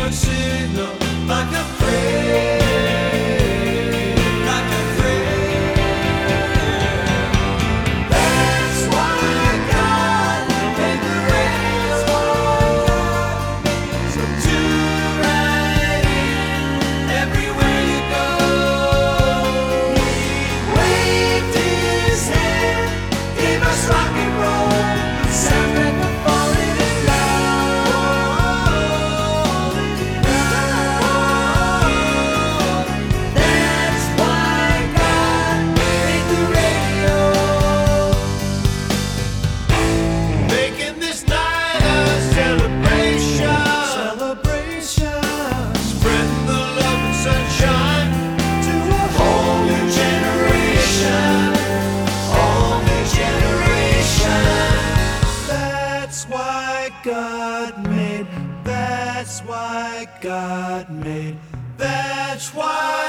signal like a prayer, like a prayer. That's why God made the radio. So tune right in everywhere you go. He waved his hand, gave us rock and roll, sound like a falling in love. That's why God made the radio, making this night a celebration. Spreading the love and sunshine to a whole new generation. Whole new generation. That's why God made. That's why God made. That's why